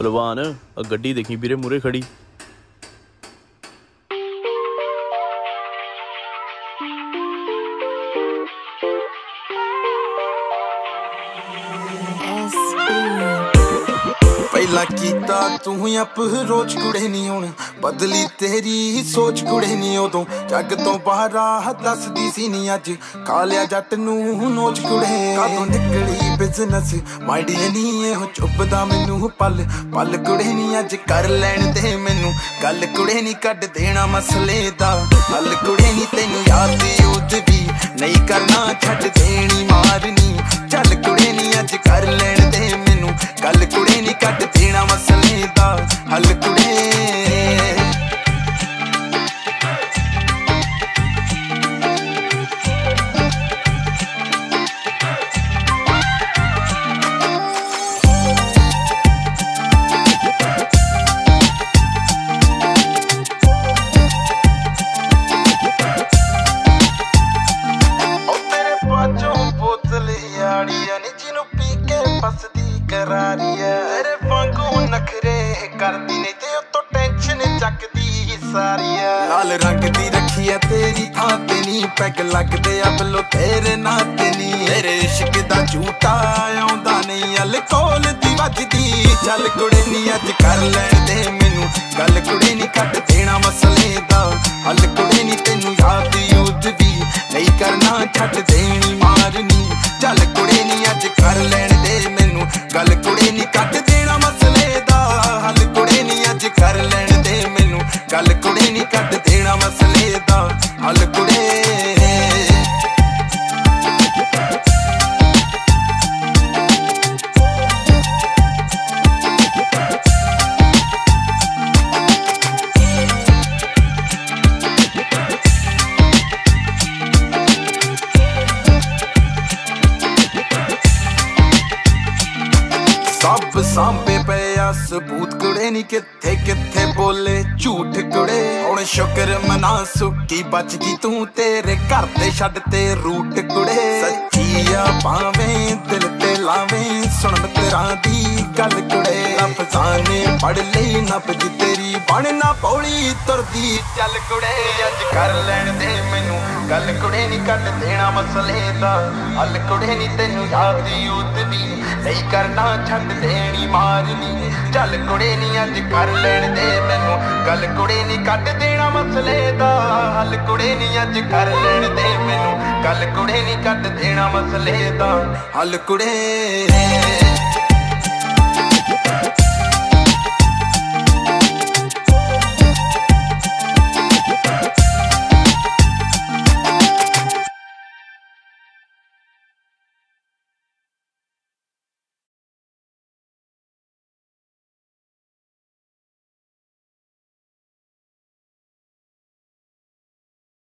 ਭਲਵਾਨ ਆ ਗੱਡੀ ਦੇਖੀ ਵੀਰੇ ਮੂਰੇ ਖੜੀ। ਪਹਿਲਾਂ ਕੀਤਾ ਤੂੰ ਅਪਰੋਚ ਕੁੜੇ ਨੀ ਹੁਣ ਬਦਲੀ ਤੇਰੀ ਸੋਚ ਕੁੜੇ ਨੀ ਉਦੋਂ ਜੱਗ ਤੋਂ ਬਾਹਰ ਆ ਦੱਸਦੀ ਸੀ ਨੀ ਅੱਜ ਖਾ ਲਿਆ ਜੱਟ ਨੂੰ ਨੋਚ ਕੁੜੇ ਕਾਦੋਂ ਨਿਕਲੀ ਬਿਜ਼ਨਸ ਮਾਈਂਡੀ ਨੀ ਇਹੋ ਚੁੱਪਦਾ ਮੈਨੂੰ ਪਲ ਪਲ ਕੁੜੇ ਨੀ ਅੱਜ ਕਰ ਲੈਣ ਦੇ ਮੈਨੂੰ ਗੱਲ ਕੁੜੇ ਨੀ ਕੱਢ ਦੇਣਾ ਮਸਲੇ ਦਾ ਹੱਲ ਕੁੜੇ ਨੀ ਤੈਨੂੰ ਯਾਦ ਉਦ ਵੀ ਨਹੀਂ ਕਰਨਾ ਛੱਡ ਦੇਣੀ ਮਾਰਨੀ ਚੱਲ ਕੁੜੇ ਨੀ ਅੱਜ ਕਰ ਲੈਣ ਦੇ ਮੈਨੂੰ ਗੱਲ ਕੁੜੇ ਨੀ ਕੱਢ ਦੇਣਾ ਮਸਲੇ ਦਾ ਹੱਲ ਕੁੜੇ ਜਿਹਨੂੰ ਪੀ ਕੇ ਫਸਦੀ ਕਰਾਰੀ ਐ ਤੇਰੇ ਵਾਂਗੂ ਨਖਰੇ ਕਰਦੀ ਨੇ ਤੇ ਉਤੋਂ ਟੈਨਸ਼ਨ ਚੱਕਦੀ ਸਾਰੀ ਐ ਲਾਲ ਰੰਗ ਦੀ ਰੱਖੀ ਐ ਤੇਰੀ ਥਾਂ ਤੇ ਨੀ ਪੈਗ ਲੱਗਦੇ ਆ ਬਲੋ ਤੇਰੇ ਨਾਂ ਤੇ ਨੀ ਤੇਰੇ ਇਸ਼ਕ ਦਾ ਝੂਟਾ ਆਉਂਦਾ ਨਹੀਂ ਅਲਕੋਲ ਦੀ ਵੱਜਦੀ ਚੱਲ ਕੁੜੇ ਨੀ ਅੱਜ ਕਰ ਲੈਣ ਦੇ ਮੈਨੂੰ ਗੱਲ ਕੁੜੇ ਨੀ ਕੱਢ ਦੇਣਾ ਮਸਲੇ ਦਾ ਹੱਲ ਕੁੜੇ ਨੀ ਤੈਨੂੰ ਯਾਦ ਯੂਦ ਵੀ ਨਹੀਂ ਕਰਨਾ ਛੱਡ ਦੇਣੀ ਮਾਰਨੀ ਚੱਲ ਕੁੜੇ ਨੀ ਅੱਜ ਕਰ ਲੈਣ ਦੇ ਮੈਨੂੰ ਗੱਲ ਕੁੜੇ ਨੀ ਕੱਢ ਦੇਣਾ ਮਸਲੇ ਦਾ ਹੱਲ ਕੁੜੇ ਨੀ ਅੱਜ ਕਰ ਲੈਣ ਦੇ ਮੈਨੂੰ ਗੱਲ ਕੁੜੇ ਨੀ ਕੱਢ ਦੇਣਾ ਮਸਲੇ ਦਾ ਹੱਲ ਕੁੜੇ ਸਭ ਸਾਂਭੇ ਪਏ ਆ ਸਬੂਤ ਕੁੜੇ ਨੀ ਕਿੱਥੇ ਕਿੱਥੇ ਬੋਲੇ ਝੂਠ ਕੁੜੇ ਹੁਣ ਸ਼ੁਕਰ ਮਨਾ ਸੁੱਕੀ ਬਚ ਗਈ ਤੂੰ ਤੇਰੇ ਘਰ ਤੇ ਛੱਡ ਤੇ ਰੂਟ ਕੁੜੇ ਸੱਚੀ ਆ ਭਾਵੇਂ ਦਿਲ ਤੇ ਲਾਵੇਂ ਸੁਣ ਮਿੱਤਰਾਂ ਦੀ ਗੱਲ ਕੁੜੇ ਲਫ਼ਜ਼ਾਂ ਨੇ ਪੜ ਲਈ ਨਬਜ ਤੇਰੀ ਬਣ ਨਾ ਪੌੜੀ ਤੁਰਦੀ ਚੱਲ ਕੁੜੇ ਅੱਜ ਕਰ ਲੈਣ ਦੇ ਮੈਨੂੰ ਗੱਲ ਕੁੜੇ ਨੀ ਕੱਢ ਦੇਣਾ ਮਸਲੇ ਦਾ ਹੱਲ ਕੁੜੇ ਨੀ ਤੈਨੂੰ ਯਾਦ ਯੂਦ ਵੀ ਨਹੀਂ ਕਰਨਾ ਛੱਡ ਦੇਣੀ ਮਾਰਨੀ ਚੱਲ ਕੁੜੇ ਨੀ ਅੱਜ ਕਰ ਲੈਣ ਦੇ ਮੈਨੂੰ ਗੱਲ ਕੁੜੇ ਨੀ ਕੱਢ ਦੇਣਾ ਮਸਲੇ ਦਾ ਹੱਲ ਕੁੜੇ ਨੀ ਅੱਜ ਕਰ ਲੈਣ ਦੇ ਮੈਨੂੰ ਗੱਲ ਕੁੜੇ ਨੀ ਕੱਢ ਦੇਣਾ ਮਸਲੇ ਦਾ ਹੱਲ ਕੁੜੇ